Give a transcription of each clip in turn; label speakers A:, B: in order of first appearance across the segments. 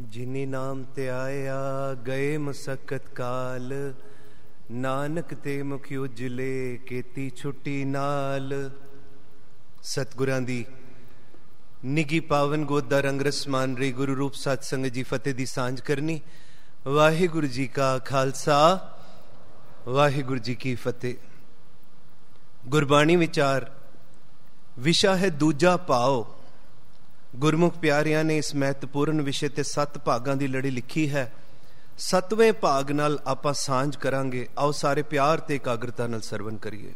A: जिनी नाम ते आया गए मसक्कत काल, नानक ते मुख उजले केती छुट्टी नाल। सतगुरां दी निगी पावन गोदा रंग रस मान रही गुरु रूप सत्संग जी फतेह दी सांझ करनी। वाहिगुरु जी का खालसा वाहिगुरु जी की फतेह। गुरबाणी विचार विशा है दूजा भाव। गुरमुख प्यारियां ने इस महत्वपूर्ण विषय ते 7 भागां दी लड़ी लिखी है। 7वें भाग नाल आपां सांझ करांगे। आओ सारे प्यार ते एकाग्रता नाल सरवण करिए।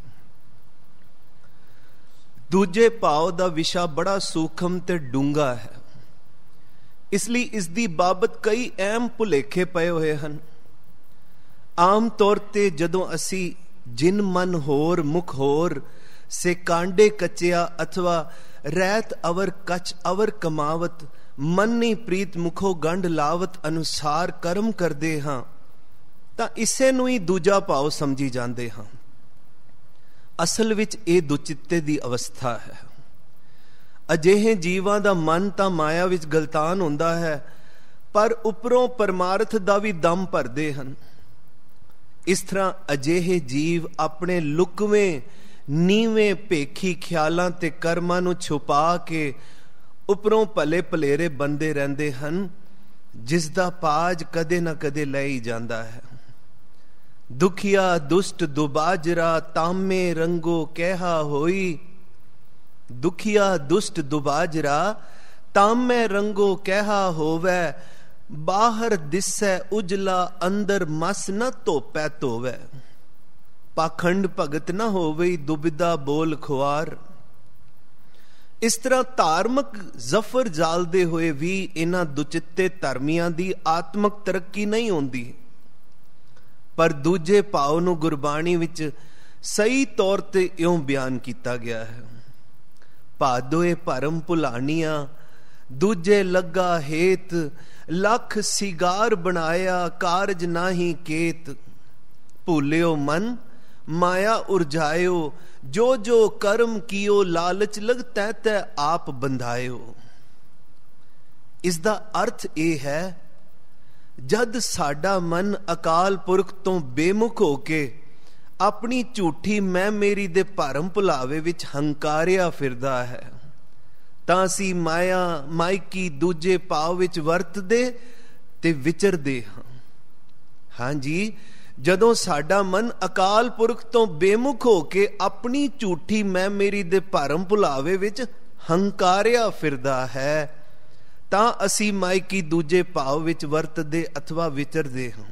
A: दूजे भाव दा विषा बड़ा सूखम ते डूंगा है, इसलिए इस दी बाबत कई अहम भुलेखे पए होए हन। आम तौर ते जदों असी जिन मन होर मुख होर से कांडे कचिया अथवा रैत अवर कच अवर कमावत मन्नी प्रीत मुखो गंढ लावत अनुसार कर्म करदे हां तां इसे नूं ही दूजा भाव समझी जांदे हां। असल विच ਇਹ ਦੁਚਿੱਤੇ ਦੀ ਅਵਸਥਾ ਹੈ। ਅਜਿਹੇ ਜੀਵਾਂ ਦਾ ਮਨ ਤਾਂ ਮਾਇਆ ਵਿੱਚ ਗਲਤਾਨ ਹੁੰਦਾ ਹੈ, ਪਰ ਉੱਪਰੋਂ ਪਰਮਾਰਥ ਦਾ ਵੀ ਦਮ ਭਰਦੇ ਹਨ। ਇਸ ਤਰ੍ਹਾਂ ਅਜਿਹੇ ਜੀਵ ਆਪਣੇ ਲੁਕਵੇਂ ਨੀਵੇਂ ਭੇਖੀ ਖਿਆਲਾਂ ਤੇ ਕਰਮਾਂ ਨੂੰ ਛੁਪਾ ਕੇ ਉੱਪਰੋਂ ਭਲੇ ਭਲੇਰੇ ਬੰਦੇ ਰਹਿੰਦੇ ਹਨ, ਜਿਸ ਦਾ ਪਾਜ ਕਦੇ ਨਾ ਕਦੇ ਲੈ ਹੀ ਜਾਂਦਾ ਹੈ। ਦੁਖੀਆ ਦੁਸ਼ਟ ਦੁਬਾਜਰਾ ਤਾਮੇ ਰੰਗੋ ਕਹਿਆ ਹੋਈ। ਦੁਖੀਆ ਦੁਸ਼ਟ ਦੁਬਾਜਰਾ ਤਾਮੇ ਰੰਗੋ ਕਹਿਆ ਹੋਵੇ। ਬਾਹਰ ਦਿਸੈ ਉਜਲਾ ਅੰਦਰ ਮਸ ਨ ਧੋਪੈ ਧੋਵੇ। ਪਾਖੰਡ ਭਗਤ ਨਾ ਹੋਵੇ ਦੁਬਿਧਾ ਬੋਲ ਖੁਆਰ। ਇਸ ਤਰ੍ਹਾਂ ਧਾਰਮਿਕ ਜ਼ਫਰ ਜਾਲਦੇ ਹੋਏ ਵੀ ਇਹਨਾਂ ਦੁਚਿੱਤੇ ਧਰਮੀਆਂ ਦੀ ਆਤਮਿਕ ਤਰੱਕੀ ਨਹੀਂ ਹੁੰਦੀ। ਪਰ ਦੂਜੇ ਭਾਵ ਨੂੰ ਗੁਰਬਾਣੀ ਵਿੱਚ ਸਹੀ ਤੌਰ ਤੇ ਇਉਂ ਬਿਆਨ ਕੀਤਾ ਗਿਆ ਹੈ। ਭਾਦੋਏ ਭਰਮ ਭੁਲਾਣੀਆਂ ਦੂਜੇ ਲੱਗਾ ਹੇਤ। ਲੱਖ ਸਿਗਾਰ ਬਣਾਇਆ ਕਾਰਜ ਨਾਹੀ ਕੇਤ। ਭੁੱਲਿਓ ਮਨ माया उर्जायो जो जो कर्म कियो लालच लग तै तै आप बंधायो। इस दा अर्थ यह है, जद साडा मन अकाल पुरख तो बेमुख होके अपनी झूठी मैं मेरी दे भरम भुलावे विच हंकारिया फिरदा है, तां असीं माया माइकी दूजे भाव विच वरतदे ते विचरदे हां। हां जी, ਜਦੋਂ ਸਾਡਾ ਮਨ ਅਕਾਲ ਪੁਰਖ ਤੋਂ ਬੇਮੁਖ ਹੋ ਕੇ ਆਪਣੀ ਝੂਠੀ ਮੈਂ ਮੇਰੀ ਦੇ ਭਰਮ ਭੁਲਾਵੇ ਵਿੱਚ ਹੰਕਾਰਿਆ ਫਿਰਦਾ ਹੈ, ਤਾਂ ਅਸੀਂ ਮਾਇਕੀ ਦੂਜੇ ਭਾਵ ਵਿੱਚ ਵਰਤਦੇ ਅਥਵਾ ਵਿਚਰਦੇ ਹਾਂ।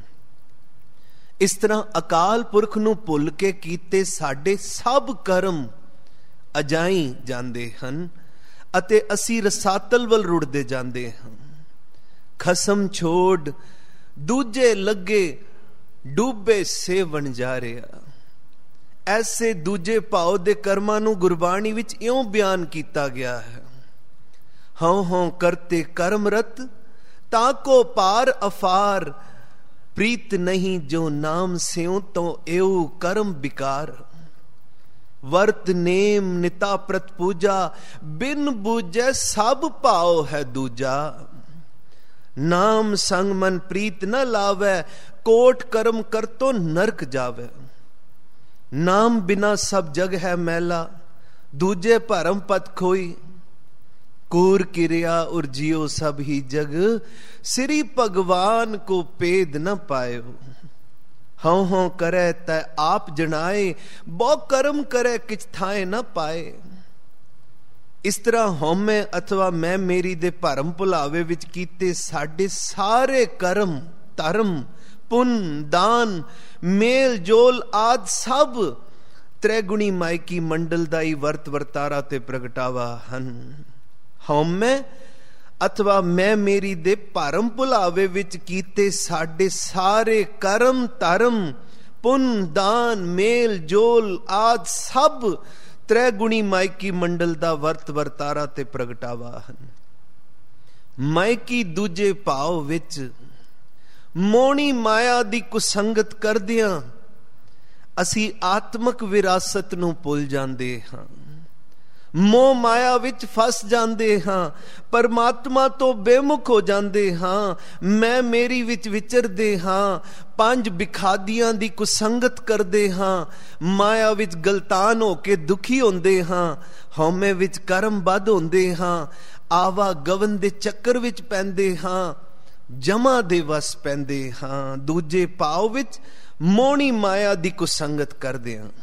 A: ਇਸ ਤਰ੍ਹਾਂ ਅਕਾਲ ਪੁਰਖ ਨੂੰ ਭੁੱਲ ਕੇ ਕੀਤੇ ਸਾਡੇ ਸਭ ਕਰਮ ਅਜਾਈ ਜਾਂਦੇ ਹਨ ਅਤੇ ਅਸੀਂ ਰਸਾਤਲ ਵੱਲ ਰੁੜਦੇ ਜਾਂਦੇ ਹਾਂ। ਖਸਮ ਛੋੜ ਦੂਜੇ ਲੱਗੇ ਡੂਬੇ ਸੇ ਵਣਜਾਰਿਆ। ਐਸੇ ਦੂਜੇ ਭਾਵ ਦੇ ਕਰਮਾਂ ਨੂੰ ਗੁਰਬਾਣੀ ਵਿੱਚ ਇਉਂ ਬਿਆਨ ਕੀਤਾ ਗਿਆ ਹੈ। ਹਉ ਹਉ ਕਰਤੇ ਕਰਮ ਰਤ ਤਾਂ ਕੋ ਪਾਰ ਅਫਾਰ। ਪ੍ਰੀਤ ਨਹੀਂ ਜੋ ਨਾਮ ਸਿਉ ਤੋਂ ਏਉ ਕਰਮ ਬਿਕਾਰ। ਵਰਤ ਨੇਮ ਨਿਤਾ ਪ੍ਰਤ ਪੂਜਾ ਬਿਨ ਬੂਝੈ ਸਭ ਭਾਉ ਹੈ ਦੂਜਾ। ਨਾਮ ਸੰਗ ਮਨ ਪ੍ਰੀਤ न लावे कोट कर्म कर तो नरक जावे। नाम बिना सब जग है मैला दूजे भरम पत खोई। कूर किरिया और जियो सब ही जग श्री भगवान को पेद न पायो। हਉ हਉ करे तै आप जनाए बहु कर्म करे किछ थाए न पाए। ਇਸ ਤਰ੍ਹਾਂ ਹਉਮੈ ਅਥਵਾ ਮੈਂ ਮੇਰੀ ਦੇ ਭਰਮ ਭੁਲਾਵੇ ਵਿੱਚ ਕੀਤੇ ਸਾਡੇ ਸਾਰੇ ਕਰਮ ਧਰਮ ਪੁੰਨ ਦਾਨ ਮੇਲ ਜੋਲ ਆਦ ਸਭ ਤ੍ਰੈਗੁਣੀ ਮਾਇਕੀ ਮੰਡਲ ਦਾ ਹੀ ਵਰਤ ਵਰਤਾਰਾ ਤੇ ਪ੍ਰਗਟਾਵਾ ਹਨ। ਹਉਮੈ ਅਥਵਾ ਮੈਂ ਮੇਰੀ ਦੇ ਭਰਮ ਭੁਲਾਵੇ ਵਿੱਚ ਕੀਤੇ ਸਾਡੇ ਸਾਰੇ ਕਰਮ ਧਰਮ ਪੁੰਨ ਦਾਨ ਮੇਲ ਜੋਲ ਆਦ ਸਭ ਤ੍ਰੈਗੁਣੀ ਮਾਇਕੀ ਮੰਡਲ ਦਾ ਵਰਤ ਵਰਤਾਰਾ ਤੇ ਪ੍ਰਗਟਾਵਾ ਹਨ। ਮਾਇਕੀ ਦੂਜੇ ਭਾਵ ਵਿੱਚ ਮੋਣੀ ਮਾਇਆ ਦੀ ਕੁਸੰਗਤ ਕਰਦਿਆਂ ਅਸੀਂ ਆਤਮਿਕ ਵਿਰਾਸਤ ਨੂੰ ਭੁੱਲ ਜਾਂਦੇ ਹਾਂ। ਮੋਹ ਮਾਇਆ ਵਿੱਚ ਫਸ ਜਾਂਦੇ ਹਾਂ, ਪਰਮਾਤਮਾ ਤੋਂ ਬੇਮੁਖ ਹੋ ਜਾਂਦੇ ਹਾਂ, ਮੈਂ ਮੇਰੀ ਵਿੱਚ ਵਿਚਰਦੇ ਹਾਂ, ਪੰਜ ਬਿਖਾਦੀਆਂ ਦੀ ਕੁਸੰਗਤ ਕਰਦੇ ਹਾਂ, ਮਾਇਆ ਵਿੱਚ ਗਲਤਾਨ ਹੋ ਕੇ ਦੁਖੀ ਹੁੰਦੇ ਹਾਂ, ਹਉਮੈ ਵਿੱਚ ਕਰਮਬੱਧ ਹੁੰਦੇ ਹਾਂ, ਆਵਾ ਗਵਨ ਦੇ ਚੱਕਰ ਵਿੱਚ ਪੈਂਦੇ ਹਾਂ, ਜਮਾ ਦੇ ਵਸ ਪੈਂਦੇ ਹਾਂ, ਦੂਜੇ ਭਾਵ ਵਿੱਚ ਮੋਹਣੀ ਮਾਇਆ ਦੀ ਕੁਸੰਗਤ ਕਰਦੇ ਹਾਂ।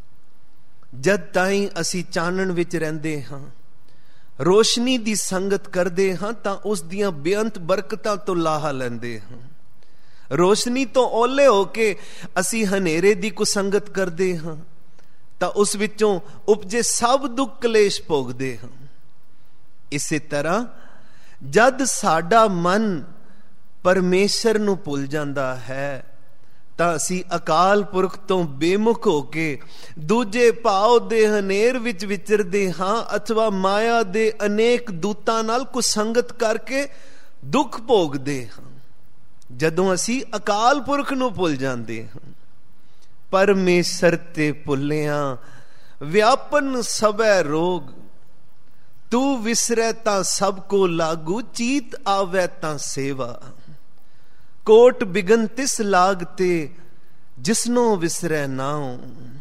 A: ਜਦ ਤਾਈਂ ਅਸੀਂ ਚਾਨਣ ਵਿੱਚ ਰਹਿੰਦੇ ਹਾਂ, ਰੋਸ਼ਨੀ ਦੀ ਸੰਗਤ ਕਰਦੇ ਹਾਂ, ਤਾਂ ਉਸ ਦੀਆਂ ਬੇਅੰਤ ਬਰਕਤਾਂ ਤੋਂ ਲਾਹਾ ਲੈਂਦੇ ਹਾਂ। ਰੋਸ਼ਨੀ ਤੋਂ ਓਲੇ ਹੋ ਕੇ ਅਸੀਂ ਹਨੇਰੇ ਦੀ ਕੁਸੰਗਤ ਕਰਦੇ ਹਾਂ, ਤਾਂ ਉਸ ਵਿੱਚੋਂ ਉਪਜੇ ਸਭ ਦੁੱਖ ਕਲੇਸ਼ ਭੋਗਦੇ ਹਾਂ। ਇਸੇ ਤਰ੍ਹਾਂ ਜਦ ਸਾਡਾ ਮਨ ਪਰਮੇਸ਼ਰ ਨੂੰ ਭੁੱਲ ਜਾਂਦਾ ਹੈ, ਤਾਂ ਅਸੀਂ ਅਕਾਲ ਪੁਰਖ ਤੋਂ ਬੇਮੁਖ ਹੋ ਕੇ ਦੂਜੇ ਭਾਵ ਦੇ ਹਨੇਰ ਵਿੱਚ ਵਿਚਰਦੇ ਹਾਂ, ਅਥਵਾ ਮਾਇਆ ਦੇ ਅਨੇਕ ਦੂਤਾਂ ਨਾਲ ਕੁਸੰਗਤ ਕਰਕੇ ਦੁੱਖ ਭੋਗਦੇ ਹਾਂ। ਜਦੋਂ ਅਸੀਂ ਅਕਾਲ ਪੁਰਖ ਨੂੰ ਭੁੱਲ ਜਾਂਦੇ ਹਾਂ, ਪਰਮੇਸ਼ਰ ਤੇ ਭੁੱਲਿਆ ਵਿਆਪਨ ਸਭੈ ਰੋਗ, ਤੂੰ ਵਿਸਰੈ ਤਾਂ ਸਭ ਕੋ ਲਾਗੂ, ਚੀਤ ਆਵੈ ਤਾਂ ਸੇਵਾ, ਕੋਟ ਬਿਗਨ ਤਿਸ ਲਾਗ ਤੇ ਜਿਸਨੋਂ ਵਿਸਰੈ ਨਾਉ।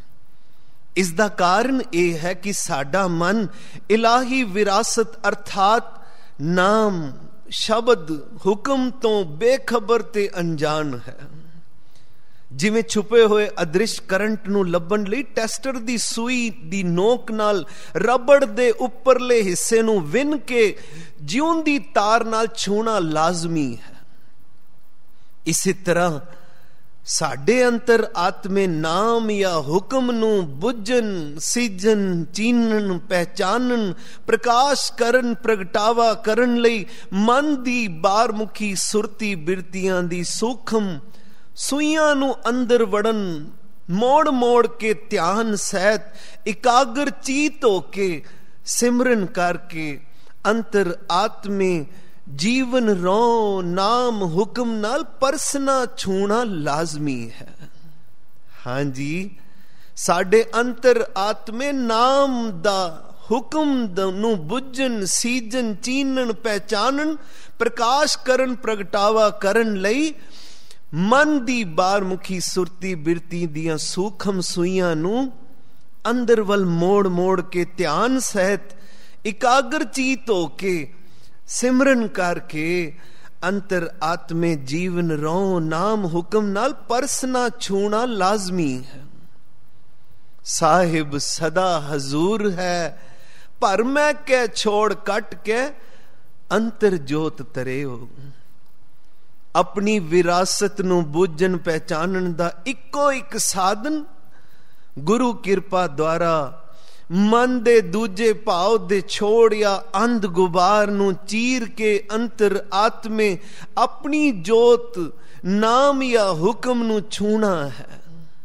A: ਇਸ ਦਾ ਕਾਰਨ ਇਹ ਹੈ ਕਿ ਸਾਡਾ ਮਨ ਇਲਾਹੀ ਵਿਰਾਸਤ ਅਰਥਾਤ ਨਾਮ, ਸ਼ਬਦ, ਹੁਕਮ ਤੋਂ ਬੇਖਬਰ ਤੇ ਅਣਜਾਣ ਹੈ। ਜਿਵੇਂ ਛੁਪੇ ਹੋਏ ਅਦ੍ਰਿਸ਼ ਕਰੰਟ ਨੂੰ ਲੱਭਣ ਲਈ ਟੈਸਟਰ ਦੀ ਸੂਈ ਦੀ ਨੋਕ ਨਾਲ ਰਬੜ ਦੇ ਉੱਪਰਲੇ ਹਿੱਸੇ ਨੂੰ ਵਿੰਨ ਕੇ ਜਿਉਂਦੀ ਤਾਰ ਨਾਲ ਛੂਣਾ ਲਾਜ਼ਮੀ ਹੈ। ਇਸੇ ਤਰ੍ਹਾਂ ਸਾਡੇ ਅੰਤਰ ਆਤਮੇ ਨਾਮ ਜਾਂ ਹੁਕਮ ਨੂੰ ਬੁੱਝਣ, ਸੀਜਣ, ਚੀਨਣ, ਪਹਿਚਾਨਣ, ਪ੍ਰਕਾਸ਼ ਕਰਨ, ਪ੍ਰਗਟਾਵਾ ਕਰਨ ਲਈ ਮਨ ਦੀ ਬਾਰਮੁਖੀ ਸੁਰਤੀ ਬਿਰਤੀਆਂ ਦੀ ਸੂਖਮ ਸੂਈਆਂ ਨੂੰ ਅੰਦਰ ਵੜਨ, ਮੋੜ ਮੋੜ ਕੇ ਧਿਆਨ ਸਹਿਤ ਇਕਾਗਰ ਚੀਤ ਹੋ ਕੇ ਸਿਮਰਨ ਕਰਕੇ ਅੰਤਰ ਆਤਮੇ ਜੀਵਨ ਰੋ ਨਾਮ ਹੁਕਮ ਨਾਲ ਪਰਸਨਾ ਛੂਣਾ ਲਾਜ਼ਮੀ ਹੈ। ਹਾਂਜੀ, ਸਾਡੇ ਅੰਤਰ ਆਤਮੇ ਨਾਮ ਦਾ ਹੁਕਮ ਨੂੰ ਬੁੱਝਣ, ਸੀਜਣ, ਚੀਨਣ, ਪਹਿਚਾਨਣ, ਪ੍ਰਕਾਸ਼ ਕਰਨ, ਪ੍ਰਗਟਾਵਾ ਕਰਨ ਲਈ ਮਨ ਦੀ ਬਾਰਮੁਖੀ ਸੁਰਤੀ ਬਿਰਤੀ ਦੀਆਂ ਸੂਖਮ ਸੂਈਆਂ ਨੂੰ ਅੰਦਰ ਵੱਲ ਮੋੜ ਮੋੜ ਕੇ ਧਿਆਨ ਸਹਿਤ ਇਕਾਗਰ ਚੀਤ ਹੋ ਕੇ ਸਿਮਰਨ ਕਰਕੇ ਅੰਤਰ ਆਤਮੇ ਜੀਵਨ ਰੋ ਨਾਮ ਹੁਕਮ ਨਾਲ ਪਰਸਨਾ ਛੂਣਾ ਲਾਜ਼ਮੀ ਹੈ। ਸਾਹਿਬ ਸਦਾ ਹਜ਼ੂਰ ਹੈ, ਪਰ ਮੈਂ ਕਹਿ ਛੋੜ ਕੱਟ ਕੇ ਅੰਤਰ ਜੋਤ ਤਰਿਓ। ਆਪਣੀ ਵਿਰਾਸਤ ਨੂੰ ਬੁੱਝਣ ਪਹਿਚਾਨਣ ਦਾ ਇੱਕੋ ਇੱਕ ਸਾਧਨ ਗੁਰੂ ਕਿਰਪਾ ਦੁਆਰਾ ਮਨ ਦੇ ਦੂਜੇ ਭਾਵ ਦੇ ਛੋੜ ਜਾਂ ਅੰਧ ਗੁਬਾਰ ਨੂੰ ਚੀਰ ਕੇ ਅੰਤਰ ਆਤਮੇ ਆਪਣੀ ਜੋਤ ਨਾਮ ਜਾਂ ਹੁਕਮ ਨੂੰ ਛੂਣਾ ਹੈ।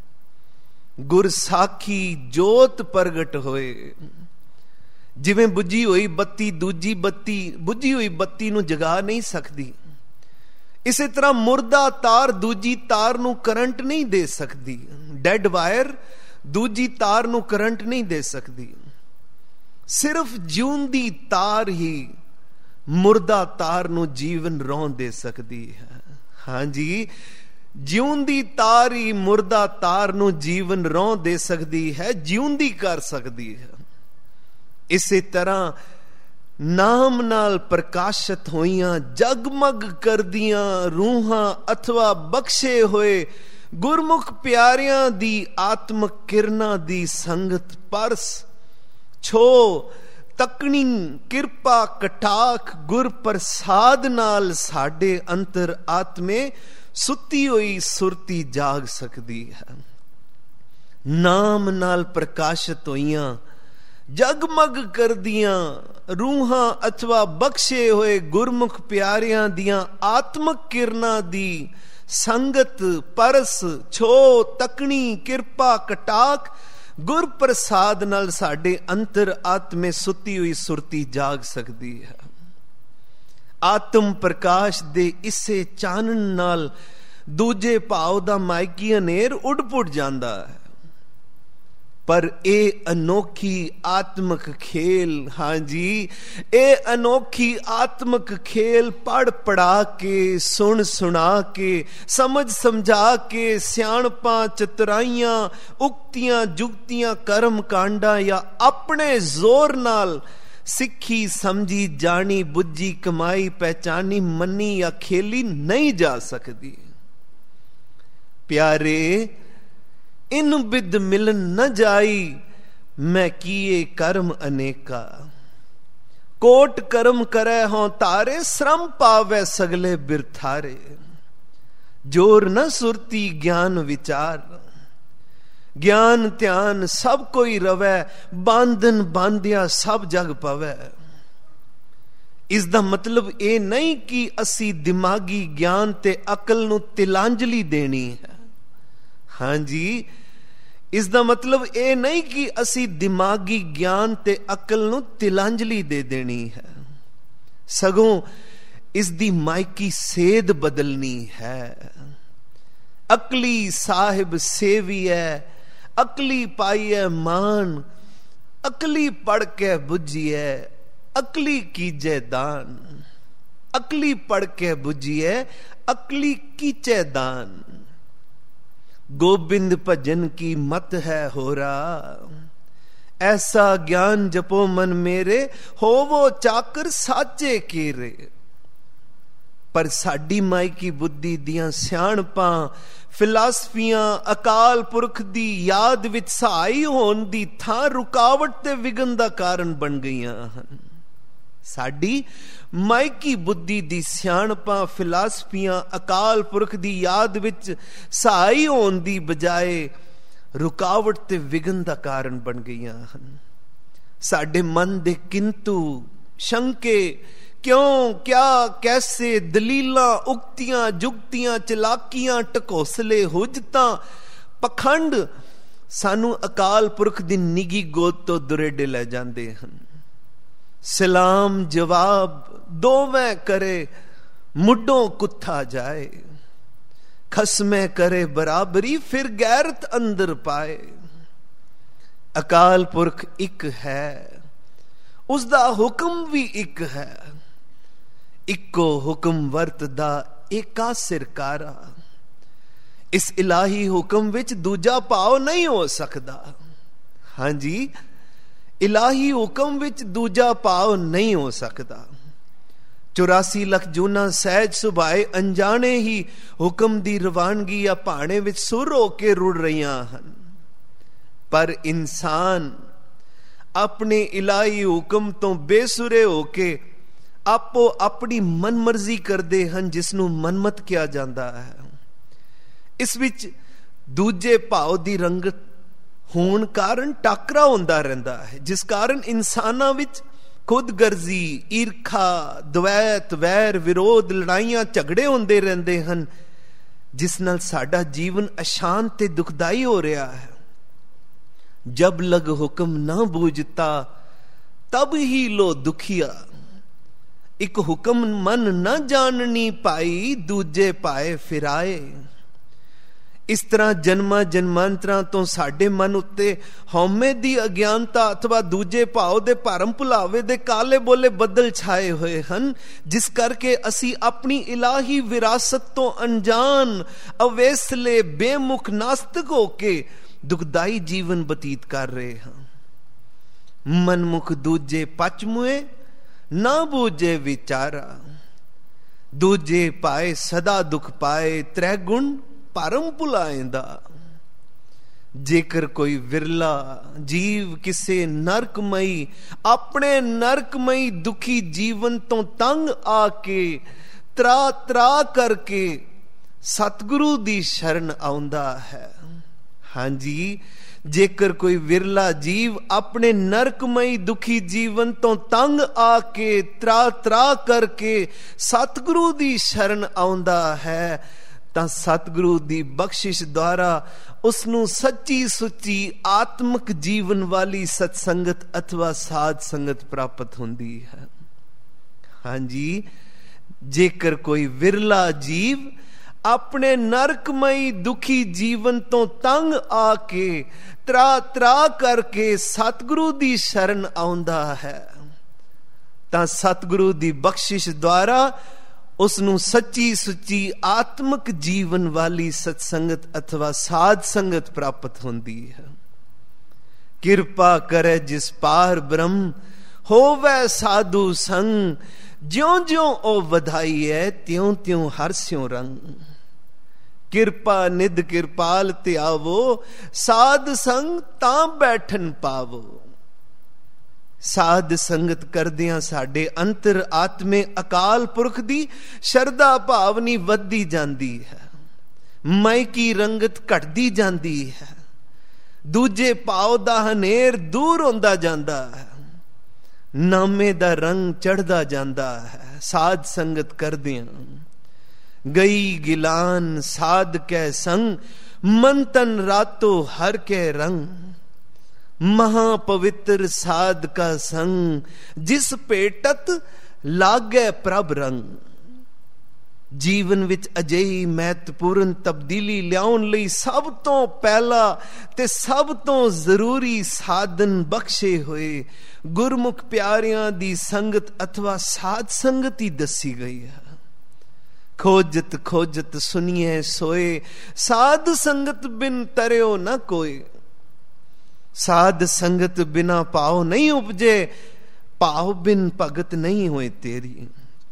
A: ਗੁਰ ਸਾਖੀ ਜੋਤ ਪ੍ਰਗਟ ਹੋਏ। ਜਿਵੇਂ ਬੁੱਝੀ ਹੋਈ ਬੱਤੀ ਦੂਜੀ ਬੱਤੀ ਬੁੱਝੀ ਹੋਈ ਬੱਤੀ ਨੂੰ ਜਗਾ ਨਹੀਂ ਸਕਦੀ, ਇਸੇ ਤਰ੍ਹਾਂ ਮੁਰਦਾ ਤਾਰ ਦੂਜੀ ਤਾਰ ਨੂੰ ਕਰੰਟ ਨਹੀਂ ਦੇ ਸਕਦੀ। ਡੈਡ ਵਾਇਰ ਦੂਜੀ ਤਾਰ ਨੂੰ ਕਰੰਟ ਨਹੀਂ ਦੇ ਸਕਦੀ। ਸਿਰਫ ਜਿਉਂਦੀ ਤਾਰ ਹੀ ਮੁਰਦਾ ਤਾਰ ਨੂੰ ਜੀਵਨ ਰੌਣ ਦੇ ਸਕਦੀ ਹੈ। ਹਾਂਜੀ, ਜਿਉਂਦੀ ਤਾਰ ਹੀ ਮੁਰਦਾ ਤਾਰ ਨੂੰ ਜੀਵਨ ਰੌਣ ਦੇ ਸਕਦੀ ਹੈ, ਜਿਉਂਦੀ ਕਰ ਸਕਦੀ ਹੈ। ਇਸੇ ਤਰ੍ਹਾਂ ਨਾਮ ਨਾਲ ਪ੍ਰਕਾਸ਼ਿਤ ਹੋਈਆਂ ਜਗਮਗ ਕਰਦੀਆਂ ਰੂਹਾਂ ਅਥਵਾ ਬਖਸ਼ੇ ਹੋਏ ਗੁਰਮੁਖ ਪਿਆਰਿਆਂ ਦੀ ਆਤਮਕ ਕਿਰਨਾਂ ਦੀ ਸੰਗਤ ਪਰਸ ਛੋ ਤਕਣੀ ਕਿਰਪਾ ਕਟਾਖ ਗੁਰ ਪ੍ਰਸਾਦ ਨਾਲ ਸਾਡੇ ਅੰਤਰ ਆਤਮੇ ਸੁੱਤੀ ਹੋਈ ਸੁਰਤੀ ਜਾਗ ਸਕਦੀ ਹੈ। ਨਾਮ ਨਾਲ ਪ੍ਰਕਾਸ਼ਿਤ ਹੋਈਆਂ ਜਗਮਗ ਕਰਦੀਆਂ ਰੂਹਾਂ ਅਥਵਾ ਬਖਸ਼ੇ ਹੋਏ ਗੁਰਮੁਖ ਪਿਆਰਿਆਂ ਦੀਆਂ ਆਤਮਕ ਕਿਰਨਾਂ ਦੀ ਸੰਗਤ ਪਰਸ ਛੋ ਤਕਣੀ ਕਿਰਪਾ ਕਟਾਕ ਗੁਰ ਪ੍ਰਸਾਦ ਨਾਲ ਸਾਡੇ ਅੰਤਰ ਆਤਮੇ ਸੁੱਤੀ ਹੋਈ ਸੁਰਤੀ ਜਾਗ ਸਕਦੀ ਹੈ। ਆਤਮ ਪ੍ਰਕਾਸ਼ ਦੇ ਇਸੇ ਚਾਨਣ ਨਾਲ ਦੂਜੇ ਭਾਵ ਦਾ ਮਾਇਕੀ ਹਨੇਰ ਉੱਡ ਪੁੱਟ ਜਾਂਦਾ ਹੈ। पर ਇਹ ਅਨੋਖੀ ਆਤਮਿਕ ਖੇਲ, ਹਾਂਜੀ ਇਹ ਅਨੋਖੀ ਆਤਮਿਕ ਖੇਲ ਪੜ ਪੜਾ ਕੇ, ਸੁਣ ਸੁਣਾ ਕੇ, ਸਮਝ ਸਮਝਾ ਕੇ, ਸਿਆਣਪਾਂ ਚਤੁਰਾਈਆਂ, ਉਕਤੀਆਂ ਜੁਗਤੀਆਂ, ਕਰਮ ਕਾਂਡਾਂ ਜਾਂ ਆਪਣੇ ਜ਼ੋਰ ਨਾਲ ਸਿੱਖੀ ਸਮਝੀ ਜਾਣੀ ਬੁੱਝੀ ਕਮਾਈ ਪਹਿਚਾਨੀ ਮੰਨੀ ਜਾਂ ਖੇਲੀ ਨਹੀਂ ਜਾ ਸਕਦੀ। ਪਿਆਰੇ ਇਨ ਬਿਦ ਮਿਲਨ न जाई, मैं किए कर्म अनेका। कोट कर्म करे हों तारे, श्रम पावे सगले बिरथारे। जोर न सुरती ज्ञान विचार, ज्ञान ध्यान सब कोई रवै, बांधन बांधिया सब जग पवै। इस दा मतलब ये नहीं कि असी दिमागी ज्ञान ते अकल नूं तिलांजलि देनी है। हाँ जी, इस दा मतलब ये नहीं कि असी दिमागी ज्ञान ते अकल नूं तिलांजलि दे देनी है, सगों इस दी मायकी सेध बदलनी है। अकली साहिब सेवी है, अकली पाई है मान, अकली पढ़ के बुझी है, अकली कीजे दान। अकली पढ़ के बुझी है, अकली कीचे दान। गोबिंद भजन की मत है होरा, ऐसा ज्ञान जपो मन मेरे, होवो चाकर साचे केरे। पर साडी मायकी बुद्धि दियां सियाणपां, फिलासफियां अकाल पुरख दी याद विच सहाई होण दी थां रुकावट ते विघन दा कारण बन गईयां हन। साडी मायकी बुद्धि दी सियाणपां, फिलासफियां अकाल पुरख दी याद विच सहाई होण दी बजाए रुकावट ते विघन दा कारण बन गईयां हन। साडे मन दे किंतु शंके, क्यों, क्या, कैसे, दलीलां, उक्तियां, जुगतियां, चलाकियां, टकोसले, हुजतां, पखंड सानू अकाल पुरख दी निगी गोद तो दुरेडे ले जांदे हन। सलाम जवाब दोवें करे, मुड्डों कुत्था जाए। खसमें करे बराबरी, फिर गैरत अंदर पाए। अकाल पुरख एक है, उसदा हुक्म भी एक है। इको हुक्म वरतदा एका सिरकारा। इस इलाही हुक्म विच दूजा भाव नहीं हो सकता। हाँ जी, इलाही हुक्म विच दूजा भाव नहीं हो सकता। 84 लख जूना सहज सुभाए अनजाने ही हुक्म दी रवानगी या भाणे विच सुर हो के रुड़ रहियां हन। पर इंसान अपने इलाही हुक्म तो बेसुरे होके आपो अपनी मन मर्जी करते हैं, जिसनों मनमत किया जाता है। इस विच दूजे भाव दी रंगत होण कारण टाकरा होंदा रहिंदा है, जिस कारण इंसानां विच खुद गर्जी, ईरखा, द्वैत, वैर, विरोध, लड़ाइयां, झगड़े होंदे रहंदे हन, जिस नाल साडा जीवन अशांत ते दुखदाई हो रहा है। जब लग हुक्म ना बूझता तब ही लो दुखिया। एक हुक्म मन न जाननी पाई, दूजे पाए फिराए। इस तरह जन्मां जन्मांतरां तो साडे मन उत्ते हौमे दी अज्ञानता अथवा दूजे भाव दे भरम भुलावे दे काले बोले बदल छाए हुए हन, जिस करके असी अपनी इलाही विरासत तो अनजान, अवेसले, बेमुख, नास्तिक होके दुखदाई जीवन बतीत कर रहे हैं। मनमुख दूजे पचमुए, ना बूझे विचारा। दूजे पाए सदा दुख पाए, त्रैगुण परम भुलाएंदा। जेकर कोई विरला जीव किसे नरकमई, अपने नरकमई दुखी जीवन तो तंग आके त्रा त्रा करके सतगुरु दी शरण आउंदा है। हाँ जी, जेकर कोई विरला जीव अपने नरकमई दुखी जीवन तो तंग आके त्रा त्रा करके सतगुरु दी शरण आउंदा है, ਤਾਂ ਸਤਿਗੁਰੂ ਦੀ ਬਖਸ਼ਿਸ਼ ਦੁਆਰਾ ਉਸਨੂੰ ਸੱਚੀ ਸੁੱਚੀ ਆਤਮਿਕ ਜੀਵਨ ਵਾਲੀ ਸਤਸੰਗਤ ਅਥਵਾ ਸਾਧ ਸੰਗਤ ਪ੍ਰਾਪਤ ਹੁੰਦੀ ਹੈ। ਹਾਂਜੀ, ਜੇਕਰ ਕੋਈ ਵਿਰਲਾ ਜੀਵ ਆਪਣੇ ਨਰਕਮਈ ਦੁਖੀ ਜੀਵਨ ਤੋਂ ਤੰਗ ਆ ਕੇ ਤਰਾ ਤਰਾ ਕਰਕੇ ਸਤਿਗੁਰੂ ਦੀ ਸ਼ਰਨ ਆਉਂਦਾ ਹੈ ਤਾਂ ਸਤਿਗੁਰੂ ਦੀ ਬਖਸ਼ਿਸ਼ ਦੁਆਰਾ ਉਸ ਨੂੰ ਸੱਚੀ ਸੁੱਚੀ ਆਤਮਿਕ ਜੀਵਨ ਵਾਲੀ ਸਤਸੰਗਤ ਅਥਵਾ ਸਾਧ ਸੰਗਤ ਪ੍ਰਾਪਤ ਹੁੰਦੀ ਹੈ। ਕਿਰਪਾ ਕਰੇ ਜਿਸ ਪਾਰ ਬ੍ਰਹਮ ਹੋਵੇ ਸਾਧੂ ਸੰਗ, ਜਿਉਂ ਜਿਉਂ ਉਹ ਵਧਾਈ ਹੈ ਤਿਉਂ ਤਿਉਂ ਹਰਸਿਉ ਰੰਗ। ਕਿਰਪਾ ਨਿਧ ਕਿਰਪਾਲ ਤੇ ਆਵੋ, ਸਾਧ ਸੰਗ ਤਾਂ ਬੈਠਨ ਪਾਵੋ। ਸਾਧ ਸੰਗਤ ਕਰਦਿਆਂ ਸਾਡੇ ਅੰਤਰ ਆਤਮੇ ਅਕਾਲ ਪੁਰਖ ਦੀ ਸ਼ਰਧਾ ਭਾਵਨੀ ਵੱਧਦੀ ਜਾਂਦੀ ਹੈ, ਮੈ ਕੀ ਰੰਗਤ ਘਟਦੀ ਜਾਂਦੀ ਹੈ, ਦੂਜੇ ਭਾਵ ਦਾ ਹਨੇਰ ਦੂਰ ਹੁੰਦਾ ਜਾਂਦਾ ਹੈ, ਨਾਮੇ ਦਾ ਰੰਗ ਚੜ੍ਹਦਾ ਜਾਂਦਾ ਹੈ। ਸਾਧ ਸੰਗਤ ਕਰਦਿਆਂ ਗਈ ਗਿਲਾਨ ਸਾਧ ਕੈ ਸੰਗ, ਮਨ ਤਨ ਰਾਤੋ ਹਰ ਕੇ ਰੰਗ। ਮਹਾ ਪਵਿੱਤਰ ਸਾਧ ਕਾ ਸੰਗ, ਜਿਸ ਭੇਟਤ ਲਾਗੇ ਪ੍ਰਭ ਰੰਗ। ਜੀਵਨ ਵਿੱਚ ਅਜਿਹੀ ਮਹੱਤਵਪੂਰਨ ਤਬਦੀਲੀ ਲਿਆਉਣ ਲਈ ਸਭ ਤੋਂ ਪਹਿਲਾ ਤੇ ਸਭ ਤੋਂ ਜ਼ਰੂਰੀ ਸਾਧਨ ਬਖਸ਼ੇ ਹੋਏ ਗੁਰਮੁਖ ਪਿਆਰਿਆਂ ਦੀ ਸੰਗਤ ਅਥਵਾ ਸਾਧ ਸੰਗਤ ਹੀ ਦੱਸੀ ਗਈ ਹੈ। ਖੋਜਤ ਖੋਜਤ ਸੁਨੀਏ ਸੋਏ, ਸਾਧ ਸੰਗਤ ਬਿਨ ਤਰਿਓ ਨਾ ਕੋਏ। ਸਾਧ ਸੰਗਤ ਬਿਨਾ ਪਾਉ ਨਹੀਂ ਉਪਜੇ, ਭਾਵ ਬਿਨ ਭਗਤ ਨਹੀਂ ਹੋਏ ਤੇਰੀ।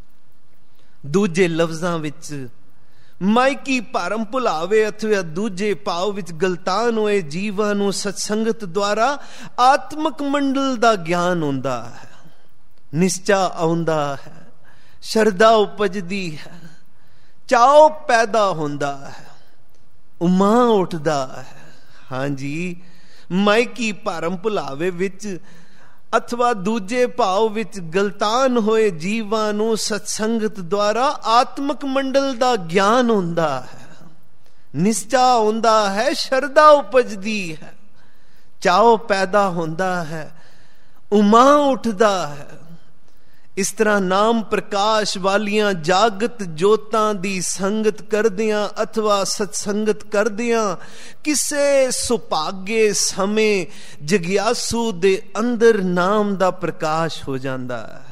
A: ਦੂਜੇ ਲਫ਼ਜ਼ਾਂ ਵਿੱਚ ਮਾਇਕੀ ਭਰਮ ਭੁਲਾਵੇ ਅਥਵਾ ਦੂਜੇ ਭਾਵ ਵਿੱਚ ਗਲਤਾਨ ਹੋਏ ਜੀਵਾਂ ਨੂੰ ਸਤਸੰਗਤ ਦੁਆਰਾ ਆਤਮਿਕ ਮੰਡਲ ਦਾ ਗਿਆਨ ਹੁੰਦਾ ਹੈ, ਨਿਸ਼ਚਾ ਆਉਂਦਾ ਹੈ, ਸ਼ਰਧਾ ਉਪਜਦੀ ਹੈ, ਚਾਉ ਪੈਦਾ ਹੁੰਦਾ ਹੈ, ਉਮਾ ਉੱਠਦਾ ਹੈ। ਹਾਂਜੀ, ਮਾਇਕੀ ਭਰਮ ਭੁਲਾਵੇ ਵਿੱਚ ਅਥਵਾ ਦੂਜੇ ਭਾਵ ਵਿੱਚ ਗਲਤਾਨ ਹੋਏ ਜੀਵਾਂ ਨੂੰ ਸਤਸੰਗਤ ਦੁਆਰਾ ਆਤਮਿਕ ਮੰਡਲ ਦਾ ਗਿਆਨ ਹੁੰਦਾ ਹੈ, ਨਿਸ਼ਚਾ ਹੁੰਦਾ ਹੈ, ਸ਼ਰਧਾ ਉਪਜਦੀ ਹੈ, ਚਾਉ ਪੈਦਾ ਹੁੰਦਾ ਹੈ, ਉਮਾ ਉੱਠਦਾ ਹੈ। ਇਸ ਤਰ੍ਹਾਂ ਨਾਮ ਪ੍ਰਕਾਸ਼ ਵਾਲੀਆਂ ਜਾਗਤ ਜੋਤਾਂ ਦੀ ਸੰਗਤ ਕਰਦਿਆਂ ਅਥਵਾ ਸਤਸੰਗਤ ਕਰਦਿਆਂ ਕਿਸੇ ਸੁਭਾਗੇ ਸਮੇਂ ਜਗਿਆਸੂ ਦੇ ਅੰਦਰ ਨਾਮ ਦਾ ਪ੍ਰਕਾਸ਼ ਹੋ ਜਾਂਦਾ ਹੈ।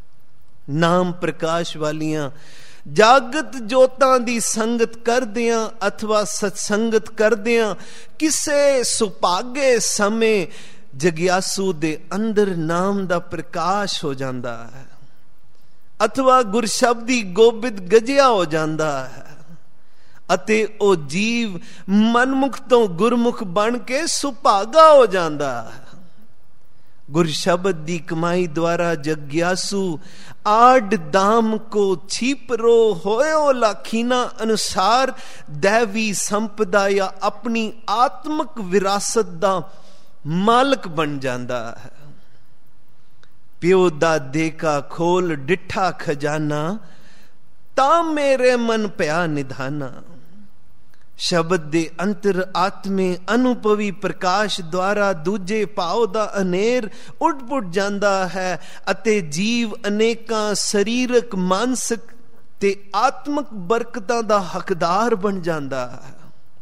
A: ਨਾਮ ਪ੍ਰਕਾਸ਼ ਵਾਲੀਆਂ ਜਾਗਤ ਜੋਤਾਂ ਦੀ ਸੰਗਤ ਕਰਦਿਆਂ ਅਥਵਾ ਸਤਸੰਗਤ ਕਰਦਿਆਂ ਕਿਸੇ ਸੁਭਾਗੇ ਸਮੇਂ ਜਗਿਆਸੂ ਦੇ ਅੰਦਰ ਨਾਮ ਦਾ ਪ੍ਰਕਾਸ਼ ਹੋ ਜਾਂਦਾ ਹੈ ਅਥਵਾ ਗੁਰਸ਼ਬਦੀ ਗੋਬਿੰਦ ਗਜਿਆ ਹੋ ਜਾਂਦਾ ਹੈ ਅਤੇ ਉਹ ਜੀਵ ਮਨਮੁਖ ਤੋਂ ਗੁਰਮੁਖ ਬਣ ਕੇ ਸੁਭਾਗਾ ਹੋ ਜਾਂਦਾ ਹੈ। ਗੁਰਸ਼ਬਦ ਦੀ ਕਮਾਈ ਦੁਆਰਾ ਜਗਿਆਸੂ ਆਡ ਦਾਮ ਕੋ ਛੀਪਰੋ ਹੋਇਓ ਲਾਖੀਨਾ ਅਨੁਸਾਰ ਦੇਵੀ ਸੰਪਦਾ ਜਾਂ ਆਪਣੀ ਆਤਮਿਕ ਵਿਰਾਸਤ ਦਾ ਮਾਲਕ ਬਣ ਜਾਂਦਾ ਹੈ। ਪਿਓ ਦਾਦੇ ਕਾ ਖੋਲ ਡਿੱਠਾ ਖਜ਼ਾਨਾ, ਤਾਂ ਮੇਰੇ ਮਨ ਪਿਆ ਨਿਧਾਨਾ। ਸ਼ਬਦ ਦੇ ਅੰਤਰ ਆਤਮੇ ਅਨੁਭਵੀ ਪ੍ਰਕਾਸ਼ ਦੁਆਰਾ ਦੂਜੇ ਭਾਵ ਦਾ ਹਨੇਰ ਉੱਡ ਪੁੱਟ ਜਾਂਦਾ ਹੈ ਅਤੇ ਜੀਵ ਅਨੇਕਾਂ ਸਰੀਰਕ ਮਾਨਸਿਕ ਤੇ ਆਤਮਿਕ ਬਰਕਤਾਂ ਦਾ ਹੱਕਦਾਰ ਬਣ ਜਾਂਦਾ ਹੈ।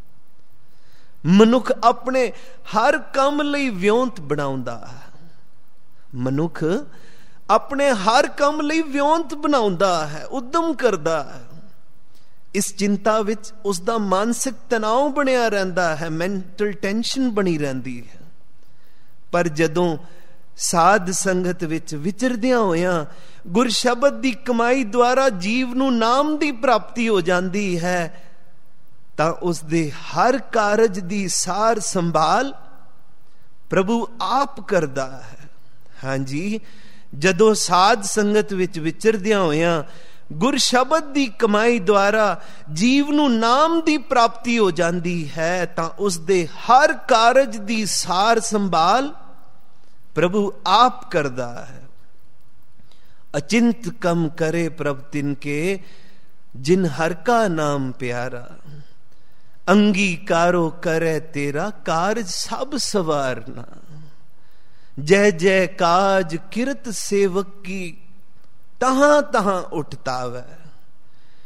A: ਮਨੁੱਖ ਆਪਣੇ ਹਰ ਕੰਮ ਲਈ ਵਿਉਂਤ ਬਣਾਉਂਦਾ ਹੈ। ਮਨੁੱਖ ਆਪਣੇ ਹਰ ਕੰਮ ਲਈ ਵਿਉਂਤ ਬਣਾਉਂਦਾ ਹੈ, ਉਦਮ ਕਰਦਾ ਹੈ। ਇਸ ਚਿੰਤਾ ਵਿੱਚ ਉਸ ਦਾ ਮਾਨਸਿਕ ਤਣਾਅ ਬਣਿਆ ਰਹਿੰਦਾ ਹੈ, ਮੈਂਟਲ ਟੈਨਸ਼ਨ ਬਣੀ ਰਹਿੰਦੀ ਹੈ। ਪਰ ਜਦੋਂ ਸਾਧ ਸੰਗਤ ਵਿੱਚ ਵਿਚਰਦਿਆਂ ਹੋਇਆਂ ਗੁਰਸ਼ਬਦ ਦੀ ਕਮਾਈ ਦੁਆਰਾ ਜੀਵ ਨੂੰ ਨਾਮ ਦੀ ਪ੍ਰਾਪਤੀ ਹੋ ਜਾਂਦੀ ਹੈ ਤਾਂ ਉਸ ਦੇ ਹਰ ਕਾਰਜ ਦੀ ਸਾਰ ਸੰਭਾਲ ਪ੍ਰਭੂ ਆਪ ਕਰਦਾ ਹੈ। ਹਾਂਜੀ, ਜਦੋਂ ਸਾਧ ਸੰਗਤ ਵਿੱਚ ਵਿਚਰਦਿਆਂ ਹੋਇਆਂ ਗੁਰਸ਼ਬਦ ਦੀ ਕਮਾਈ ਦੁਆਰਾ ਜੀਵ ਨੂੰ ਨਾਮ ਦੀ ਪ੍ਰਾਪਤੀ ਹੋ ਜਾਂਦੀ ਹੈ ਤਾਂ ਉਸ ਦੇ ਹਰ ਕਾਰਜ ਦੀ ਸਾਰ ਸੰਭਾਲ ਪ੍ਰਭੂ ਆਪ ਕਰਦਾ ਹੈ। ਅਚਿੰਤ ਕਮ ਕਰੇ ਪ੍ਰਭ ਤਿਨਕੇ, ਜਿਨ ਹਰ ਕਾ ਨਾਮ ਪਿਆਰਾ। ਅੰਗੀਕਾਰੋ ਕਰੇ ਤੇਰਾ, ਕਾਰਜ ਸਭ ਸਵਾਰਨਾ। ਜੈ ਜੈ ਕਾਜ ਕਿਰਤ ਸੇਵਕ ਕੀ, ਤਹਾਂ ਤਹਾਂ ਉਠਤਾਵੈ।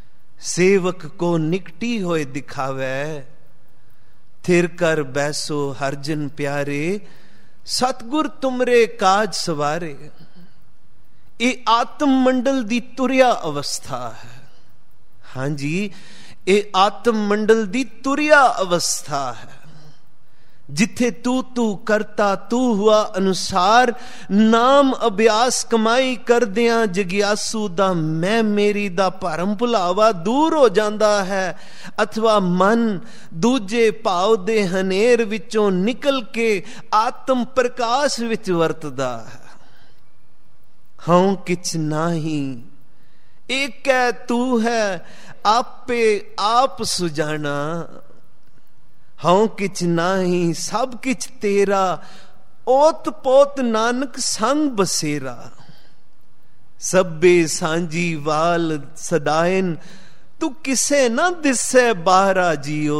A: सेवक को निकटी होए दिखावे, थिर कर बैसो हर जन प्यारे, सतगुर तुमरे काज सवारे। ये आत्म मंडल दी तुरिया अवस्था है। हां जी, ये आत्म मंडल दी तुरिया अवस्था है, जिथे तू तू करता तू हुआ अनुसार, नाम अभ्यास कमाई कर दिया जगियासू दा मैं मेरी दा भरम भुलावा दूर हो जाता है, अथवा मन दूजे भाव दे हनेर विचों निकल के आत्म प्रकाश विच वरतदा है। हूं किछ नाही एक है तू है, आपे आप सुजाना। हूं किछ नाही सब किछ तेरा, ओत पोत नानक संग बसेरा। सब्बे सांझी वाल सदायन, तू किसे ना दिसे बाहरा जियो।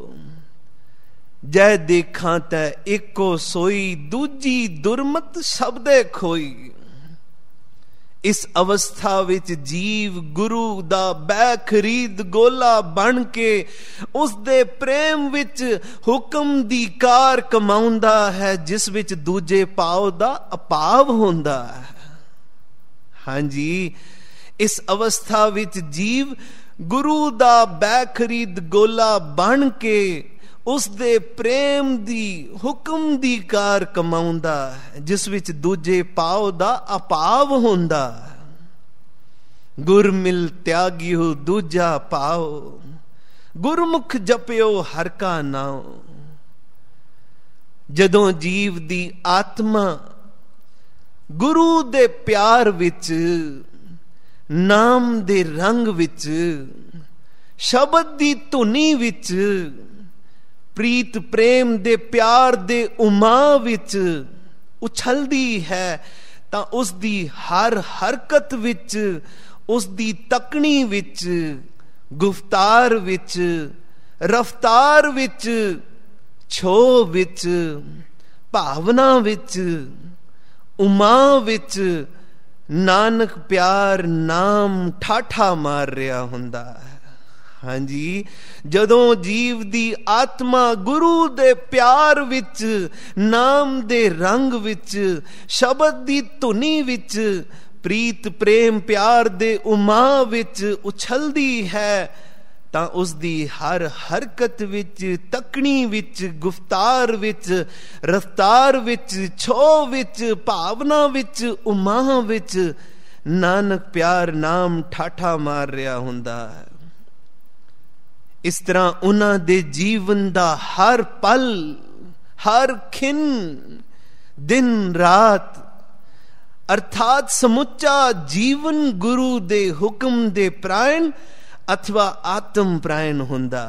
A: जै देखा तै एको सोई, दूजी दुरमत शब्दे खोई। इस अवस्था विच जीव गुरु दा बै खरीद गोला बन के उस दे प्रेम विच हुक्म दी कार कमाउंदा है, जिस विच दूजे पाव दा अभाव होंदा है। हां जी, इस अवस्था विच जीव गुरु दा बै खरीद गोला बन के उस दे प्रेम दी हुक्म दी कार कमाउंदा है, जिस विच दूजे पाव दा अभाव होंदा। गुर मिल त्यागियो दूजा पाओ, गुरमुख जपियो हर का नाम। जदों जीव दी आत्मा गुरु दे प्यार विच, नाम दे रंग विच, शब्द दी धुनी विच, प्रीत प्रेम दे प्यार दे उमा विच उछलदी है, तां उस दी हर हरकत विच, उस दी तकनी विच, गुफ्तार विच, रफ्तार विच, छो विच, भावना विच, उमा विच नानक प्यार नाम ठाठा मार रहा हुंदा है। हां जी, जदों जीव दी आत्मा गुरु दे प्यार विच, नाम दे रंग विच, शब्द दी धुनी विच, प्रीत प्रेम प्यार दे उमा विच उछलदी है, तां उस दी हर हरकत विच, तकनी विच, गुफ्तार विच, रफ्तार विच, छो विच, भावना विच, उमा विच नानक प्यार नाम ठाठा मार रहा हुंदा है। इस तरह उन्हां दे जीवन दा हर पल, हर खिन, दिन रात अर्थात समुचा जीवन गुरु दे हुक्म दे प्रायण अथवा आत्म प्रायण हुंदा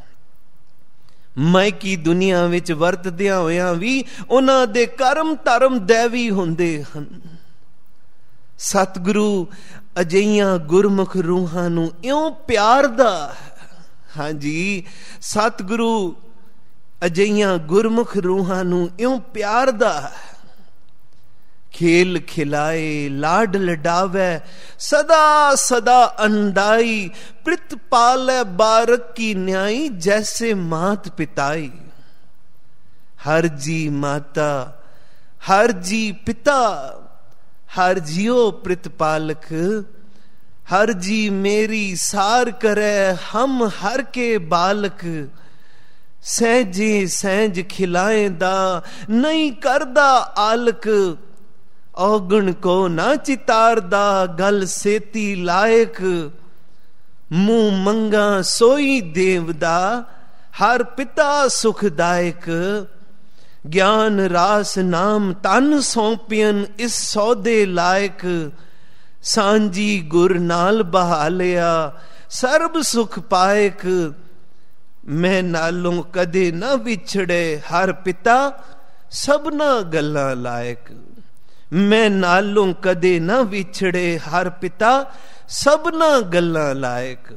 A: है। मायकी दुनिया विच वरतदियां होयां भी उन्हां दे कर्म धर्म दैवी हुंदे हन। सतगुरु अजिहियां गुरमुख रूहां नूं इउं प्यारदा है। हां जी, सतगुरु अजिहियां गुरमुख रूहां नूं इउं प्यारदा है। खेल खिलाए लाड लडावे, सदा सदा अंडाई, प्रित पाले बारक की न्याई, जैसे मात पिताई। हर जी माता हर जी पिता, हर जियो प्रित पालक, हर जी मेरी सार करे हम हर के बालक। सहजे सहज खिलाए दा नहीं करदा आलक, औगण को ना चितारदा गल सेती लायक। मुंह मंगा सोई देवदा, हर पिता सुखदायक। ज्ञान रास नाम तन सौंपियन इस सौदे लायक। सांझी गुर नाल बहालिया सर्ब सुख पायक। मैं नालों कदे न विछड़े हर पिता, सबना गल्लां लायक। मैं नालों कदे न विछड़े हर पिता, सबना गल्लां लायक।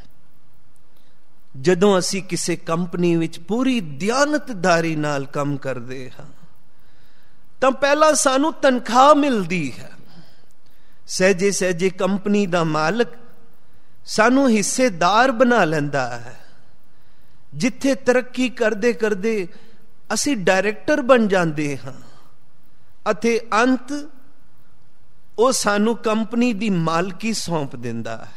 A: जदों असी किसी कंपनी विच पूरी दियानतदारी नाल काम करदे हां तां पहला सानू तनख्वाह मिलदी है। सहजे सहजे कंपनी दा मालक ਸਾਨੂੰ ਹਿੱਸੇਦਾਰ ਬਣਾ ਲੈਂਦਾ ਹੈ। ਜਿੱਥੇ ਤਰੱਕੀ ਕਰਦੇ ਕਰਦੇ ਅਸੀਂ ਡਾਇਰੈਕਟਰ ਬਣ ਜਾਂਦੇ ਹਾਂ ਅਤੇ ਅੰਤ ਉਹ ਸਾਨੂੰ ਕੰਪਨੀ ਦੀ ਮਾਲਕੀ ਸੌਂਪ ਦਿੰਦਾ ਹੈ।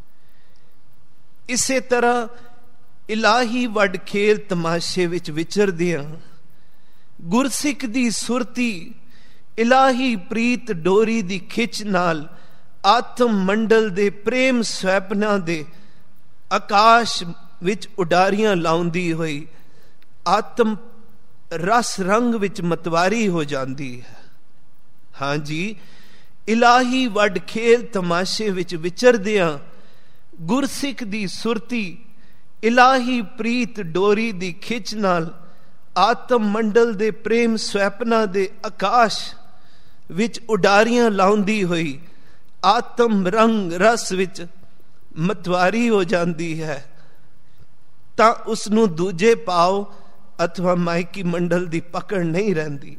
A: ਇਸੇ ਤਰ੍ਹਾਂ ਇਲਾਹੀ ਵੱਡ ਖੇਲ ਤਮਾਸ਼ੇ ਵਿੱਚ ਵਿਚਰਦਿਆਂ ਗੁਰਸਿੱਖ ਦੀ ਸੁਰਤੀ ਇਲਾਹੀ ਪ੍ਰੀਤ ਡੋਰੀ ਦੀ ਖਿੱਚ ਨਾਲ ਆਤਮ ਮੰਡਲ ਦੇ ਪ੍ਰੇਮ ਸਵੈਪਨਾਂ ਦੇ ਆਕਾਸ਼ ਵਿੱਚ ਉਡਾਰੀਆਂ ਲਾਉਂਦੀ ਹੋਈ ਆਤਮ ਰਸ ਰੰਗ ਵਿੱਚ ਮਤਵਾਰੀ ਹੋ ਜਾਂਦੀ ਹੈ। ਹਾਂਜੀ, ਇਲਾਹੀ ਵੱਡ ਖੇਲ ਤਮਾਸ਼ੇ ਵਿੱਚ ਵਿਚਰਦਿਆਂ ਗੁਰਸਿੱਖ ਦੀ ਸੁਰਤੀ ਇਲਾਹੀ ਪ੍ਰੀਤ ਡੋਰੀ ਦੀ ਖਿੱਚ ਨਾਲ ਆਤਮ ਮੰਡਲ ਦੇ ਪ੍ਰੇਮ ਸਵੈਪਨਾਂ ਦੇ ਆਕਾਸ਼ ਵਿੱਚ ਉਡਾਰੀਆਂ ਲਾਉਂਦੀ ਹੋਈ ਆਤਮ ਰੰਗ ਰਸ ਵਿੱਚ ਮਤਵਾਰੀ ਹੋ ਜਾਂਦੀ ਹੈ, ਤਾਂ ਉਸ ਨੂੰ ਦੂਜੇ ਭਾਵ ਅਥਵਾ ਮਾਇਕੀ ਮੰਡਲ ਦੀ ਪਕੜ ਨਹੀਂ ਰਹਿੰਦੀ।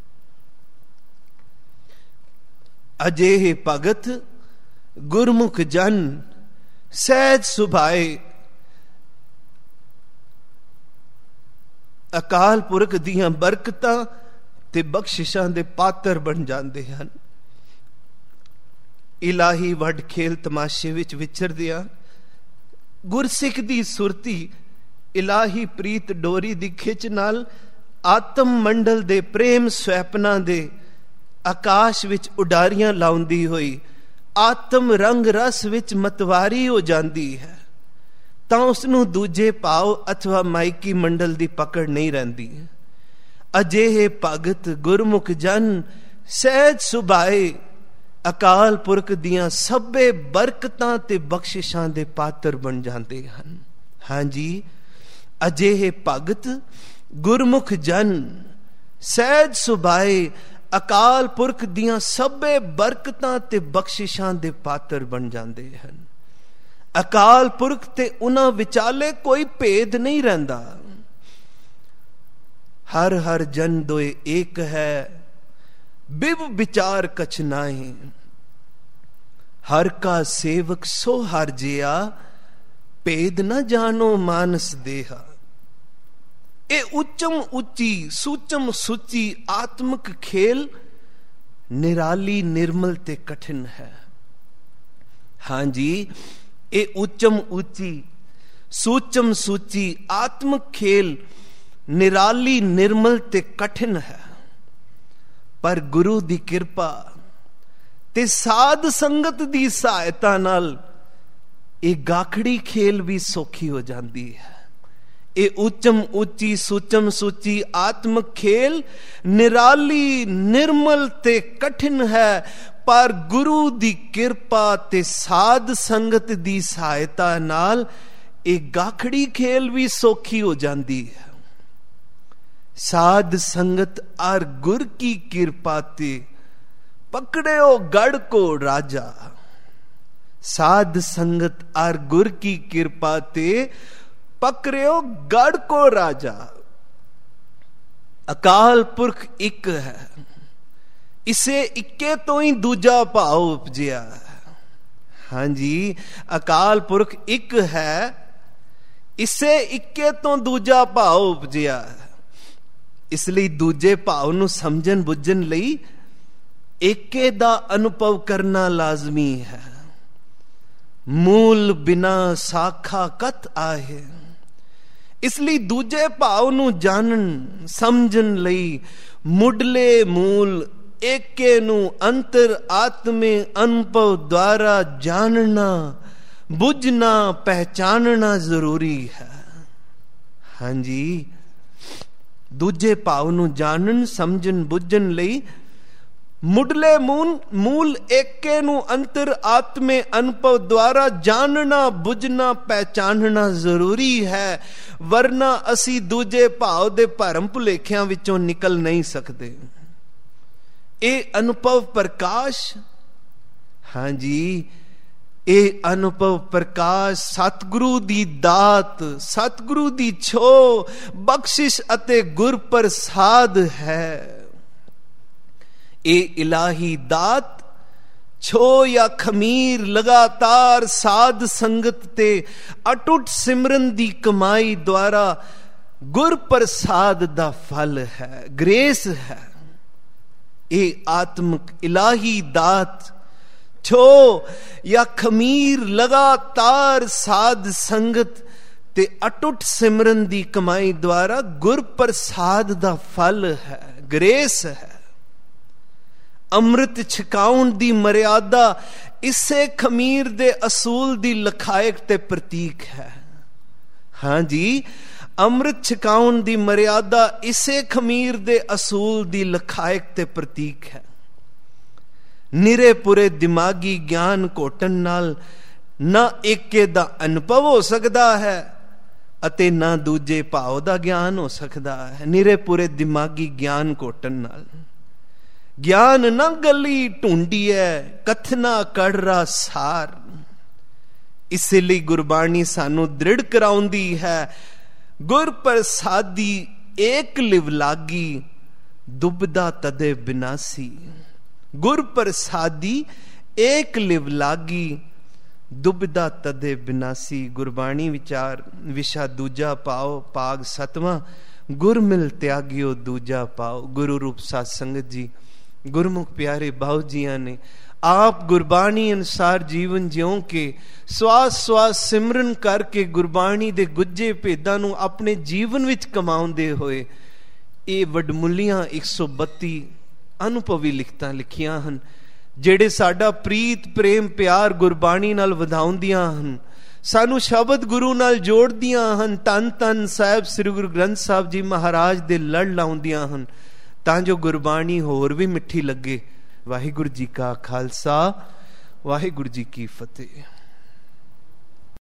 A: ਅਜਿਹੇ ਭਗਤ ਗੁਰਮੁਖ ਜਨ ਸਹਿਜ ਸੁਭਾਏ ਅਕਾਲ ਪੁਰਖ ਦੀਆਂ ਬਰਕਤਾਂ ਤੇ ਬਖਸ਼ਿਸ਼ਾਂ ਦੇ ਪਾਤਰ ਬਣ ਜਾਂਦੇ ਹਨ। ਇਲਾਹੀ ਵੱਡ ਖੇਲ ਤਮਾਸ਼ੇ ਵਿੱਚ ਵਿਚਰਦਿਆਂ ਗੁਰਸਿੱਖ ਦੀ ਸੁਰਤੀ ਇਲਾਹੀ ਪ੍ਰੀਤ ਡੋਰੀ ਦੀ ਖਿੱਚ ਨਾਲ ਆਤਮ ਮੰਡਲ ਦੇ ਪ੍ਰੇਮ ਸਵੈਪਨਾਂ ਦੇ ਆਕਾਸ਼ ਵਿੱਚ ਉਡਾਰੀਆਂ ਲਾਉਂਦੀ ਹੋਈ ਆਤਮ ਰੰਗ ਰਸ ਵਿੱਚ ਮਤਵਾਰੀ ਹੋ ਜਾਂਦੀ ਹੈ, ਤਾਂ ਉਸ ਨੂੰ ਦੂਜੇ ਭਾਵ ਅਥਵਾ ਮਾਇਕੀ ਮੰਡਲ ਦੀ ਪਕੜ ਨਹੀਂ ਰਹਿੰਦੀ। ਅਜਿਹੇ ਭਗਤ ਗੁਰਮੁਖ ਜਨ ਸਹਿਜ ਸੁਭਾਏ ਅਕਾਲ ਪੁਰਖ ਦੀਆਂ ਸਭੇ ਬਰਕਤਾਂ ਤੇ ਬਖਸ਼ਿਸ਼ਾਂ ਦੇ ਪਾਤਰ ਬਣ ਜਾਂਦੇ ਹਨ। ਹਾਂਜੀ, ਅਜਿਹੇ ਭਗਤ ਗੁਰਮੁਖ ਜਨ ਸਹਿਜ ਸੁਭਾਏ ਅਕਾਲ ਪੁਰਖ ਦੀਆਂ ਸਭੇ ਬਰਕਤਾਂ ਤੇ ਬਖਸ਼ਿਸ਼ਾਂ ਦੇ ਪਾਤਰ ਬਣ ਜਾਂਦੇ ਹਨ। ਅਕਾਲ ਪੁਰਖ ਤੇ ਉਹਨਾਂ ਵਿਚਾਲੇ ਕੋਈ ਭੇਦ ਨਹੀਂ ਰਹਿੰਦਾ। ਹਰ ਹਰ ਜਨ ਦੋਏ ਏਕ ਹੈ, ਬਿਬ ਵਿਚਾਰ ਕਛ ਨਾਹੀ। ਹਰ ਕਾ ਸੇਵਕ ਸੋ ਹਰ ਜਿਆ, ਭੇਦ ਨਾ ਜਾਣੋ ਮਾਨਸ ਦੇਹਾ। ਇਹ ਉੱਚਮ ਉੱਚੀ ਸੂਚਮ ਸੁਚੀ ਆਤਮਿਕ ਖੇਲ ਨਿਰਾਲੀ ਨਿਰਮਲ ਤੇ ਕਠਿਨ ਹੈ। ਹਾਂਜੀ, ਇਹ ਉੱਚਮ ਉੱਚੀ ਸੂਚਮ ਸੂਚੀ ਆਤਮਿਕ ਖੇਲ ਨਿਰਾਲੀ ਨਿਰਮਲ ਤੇ ਕਠਿਨ ਹੈ, ਪਰ ਗੁਰੂ ਦੀ ਕਿਰਪਾ ਤੇ ਸਾਧ ਸੰਗਤ ਦੀ ਸਹਾਇਤਾ ਨਾਲ ਇਹ ਗਾਖੜੀ ਖੇਲ ਵੀ ਸੌਖੀ ਹੋ ਜਾਂਦੀ ਹੈ। ਇਹ ਉੱਚਮ ਉੱਚੀ ਸੂਚਮ ਸੂਚੀ ਆਤਮਿਕ ਖੇਲ ਨਿਰਾਲੀ ਨਿਰਮਲ ਤੇ ਕਠਿਨ ਹੈ, ਪਰ ਗੁਰੂ ਦੀ ਕਿਰਪਾ ਤੇ ਸਾਧ ਸੰਗਤ ਦੀ ਸਹਾਇਤਾ ਨਾਲ ਇਹ ਗਾਖੜੀ ਖੇਲ ਵੀ ਸੌਖੀ ਹੋ ਜਾਂਦੀ ਹੈ। ਸਾਧ ਸੰਗਤ ਔਰ ਗੁਰ ਕੀ ਕਿਰਪਾ ਤੇ ਪਕੜਿਓ ਗੜ ਕੋ ਰਾਜਾ। ਸਾਧ ਸੰਗਤ ਔਰ ਗੁਰ ਕੀ ਕਿਰਪਾ ਤੇ ਪਕੜਿਓ ਗੜ ਕੋ ਰਾਜਾ। ਅਕਾਲ ਪੁਰਖ ਇੱਕ ਹੈ, ਇਸੇ ਇੱਕੇ ਤੋਂ ਹੀ ਦੂਜਾ ਭਾਵ ਉਪਜਿਆ। ਹਾਂਜੀ, ਅਕਾਲ ਪੁਰਖ ਇੱਕ ਹੈ, ਇਸੇ ਇੱਕੇ ਤੋਂ ਦੂਜਾ ਭਾਵ ਉਪਜਿਆ। ਇਸ ਲਈ ਦੂਜੇ ਭਾਵ ਨੂੰ ਸਮਝਣ ਬੁੱਝਣ ਲਈ ਏਕੇ ਦਾ ਅਨੁਭਵ ਕਰਨਾ ਲਾਜ਼ਮੀ ਹੈ। ਮੂਲ ਬਿਨਾ ਸਾਖਾ ਕਤ ਆਹੇ। ਇਸ ਲਈ ਦੂਜੇ ਭਾਵ ਨੂੰ ਜਾਣਨ ਸਮਝਣ ਲਈ ਮੁੱਢਲੇ ਮੂਲ ਏਕੇ ਨੂੰ ਅੰਤਰ ਆਤਮੇ ਅਨੁਭਵ ਦੁਆਰਾ ਜਾਣਨਾ ਬੁੱਝਣਾ ਪਹਿਚਾਨਣਾ ਜ਼ਰੂਰੀ ਹੈ। ਹਾਂਜੀ, ਦੂਜੇ ਭਾਵ ਨੂੰ ਜਾਣਨ ਸਮਝਣ ਬੁੱਝਣ ਲਈ ਮੁੱਢਲੇ ਮੂਲ ਏਕੇ ਨੂੰ ਅੰਤਰ ਆਤਮੇ ਅਨੁਭਵ ਦੁਆਰਾ ਜਾਣਨਾ ਬੁੱਝਣਾ ਪਹਿਚਾਨਣਾ ਜ਼ਰੂਰੀ ਹੈ, ਵਰਨਾ ਅਸੀਂ ਦੂਜੇ ਭਾਵ ਦੇ ਭਰਮ ਭੁਲੇਖਿਆਂ ਵਿੱਚੋਂ ਨਿਕਲ ਨਹੀਂ ਸਕਦੇ। ਇਹ ਅਨੁਭਵ ਪ੍ਰਕਾਸ਼, ਹਾਂਜੀ, ਇਹ ਅਨੁਭਵ ਪ੍ਰਕਾਸ਼ ਸਤਿਗੁਰੂ ਦੀ ਦਾਤ, ਸਤਿਗੁਰੂ ਦੀ ਛੋ ਬਖਸ਼ਿਸ਼ ਅਤੇ ਗੁਰ ਪ੍ਰਸਾਦ ਹੈ। ਇਹ ਇਲਾਹੀ ਦਾਤ छो या खमीर लगातार साध संगत ते अटुट सिमरन दी कमाई द्वारा गुर प्रसाद दा फल है, ग्रेस है। ये आत्मक इलाही दात छो या खमीर लगातार साध संगत ते अटुट सिमरन दी कमाई द्वारा गुर प्रसाद दा फल है, ग्रेस है। अमृत छकाउण दी मर्यादा इसे खमीर दे असूल दी लखायक ते प्रतीक है। हां जी, अमृत छकाउण दी मर्यादा इसे खमीर दे असूल दी लखायक ते प्रतीक है। निरे पुरे दिमागी ज्ञान घोटन नाल ना एके दा अनुभव हो सकदा है अते ना दूजे भाव दा ज्ञान हो सकदा है। निरे पुरे दिमागी ज्ञान घोटन नाल ज्ञान न गली ढूंढी है, कथना कड़रा सार। इसलिए गुरबाणी सानू दृढ़ कराउंदी है, गुर प्रसादी एक लिव लागी, दुबदा तदे बिनासी। गुर प्रसादी एक लिव लागी, दुबदा तदे बिनासी। गुरबाणी विचार विशा दूजा पाओ, पाग 7वां, गुर मिल त्यागियो दूजा पाओ। गुरु रूप साध संगत जी, गुरमुख प्यारे बाहु जिया ने आप गुरबाणी अनुसार जीवन जिਉਂ के ਸਵਾਸ ਸਵਾਸ ਸਿਮਰਨ करके गुरबाणी ਦੇ ਗੁੱਜੇ ਭੇਦਾਂ ਨੂੰ ਆਪਣੇ ਜੀਵਨ ਵਿੱਚ ਕਮਾਉਂਦੇ ਹੋਏ ਇਹ ਵਡਮੁੱਲੀਆਂ 132 ਅਨੁਭਵੀ ਲਿਖਤਾਂ ਲਿਖੀਆਂ ਹਨ, ਜਿਹੜੇ ਸਾਡਾ ਪ੍ਰੀਤ ਪ੍ਰੇਮ ਪਿਆਰ ਗੁਰਬਾਣੀ ਨਾਲ ਵਧਾਉਂਦੀਆਂ ਹਨ, ਸਾਨੂੰ ਸ਼ਬਦ ਗੁਰੂ ਨਾਲ ਜੋੜਦੀਆਂ ਹਨ, ਧੰਨ ਧੰਨ ਸਾਹਿਬ ਸ੍ਰੀ ਗੁਰੂ ਗ੍ਰੰਥ ਸਾਹਿਬ ਜੀ ਮਹਾਰਾਜ ਦੇ ਲੜ ਲਾਉਂਦੀਆਂ ਹਨ, ਤਾਂ ਜੋ ਗੁਰਬਾਣੀ ਹੋਰ ਵੀ ਮਿੱਠੀ ਲੱਗੇ। ਵਾਹਿਗੁਰੂ ਜੀ ਕਾ ਖਾਲਸਾ, ਵਾਹਿਗੁਰੂ ਜੀ ਕੀ ਫਤਿਹ।